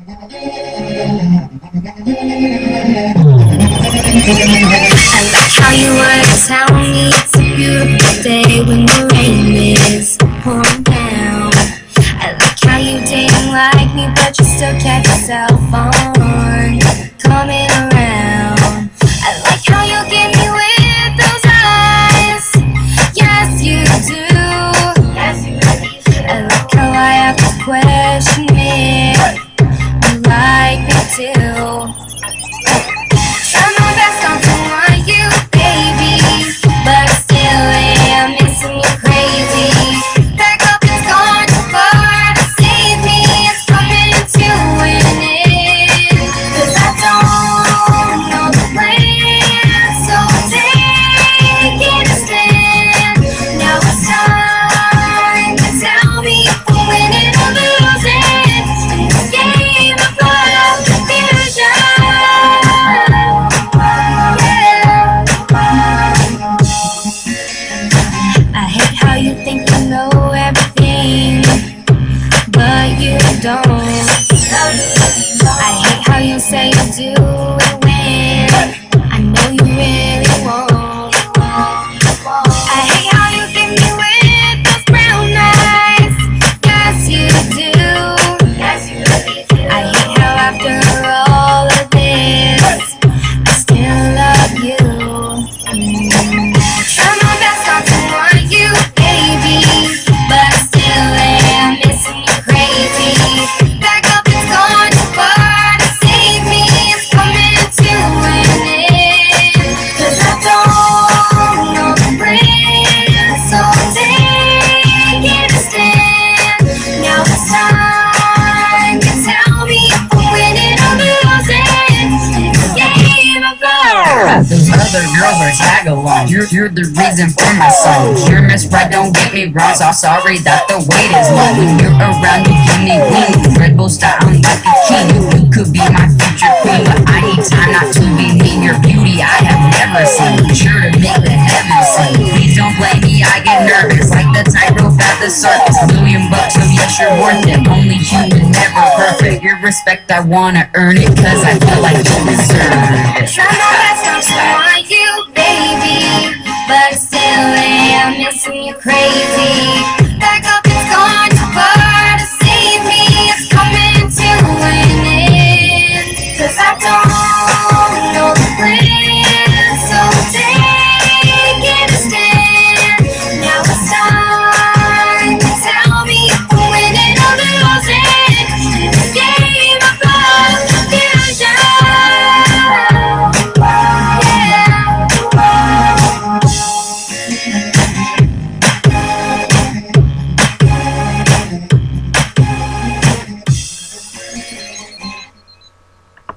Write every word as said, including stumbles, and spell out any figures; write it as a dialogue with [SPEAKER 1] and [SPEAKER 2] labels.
[SPEAKER 1] How you wanna tell me it's a beautiful day when the rain is pouring down. I like how you didn't like me, but you still kept yourself on coming around. I like how you give me with those eyes. Yes, you do. Yes, you really do. I like how I have to question it. You like me too. Try my best not to want you, baby, but still am missing you crazy. Back up, it's gone too far to save me. It's coming to an end, 'cause I don't know the plan. So take it a stand. Now it's time to tell me if we're winning or losing in this game of love confusion. I hate how you think you know everything, but you don't. I hate how you say you do it when I know you really won't. I hate how you give me with those brown eyes. Yes, you do. Yes, you really do. I hate how after all of this, I still love you. Mm. Try my best not to want you, baby, but I still am missing you crazy. Back up, it's gone too far to save me. It's coming to an end, 'cause I don't know the plan. So take it a stand. Now it's time to tell me if we're winning or losing. It's a game of love.
[SPEAKER 2] Those other girls are tag along. You're, you're the reason for my song. You're Miss Right, don't get me wrong. So sorry that the wait is long. When you're around, you give me wings. Red Bull style, I'm like a king. You could be my future queen, but I need time not to be mean. Your beauty I have never seen. Sure to make the heavens sing. Please don't blame me, I get nervous like the tightrope at the circus. Million bucks, so yes, you're worth it. Only human, never perfect. Your respect, I wanna earn it, 'cause I feel like you deserve it.
[SPEAKER 1] Try my best not to want you, baby, but I still am missing you crazy.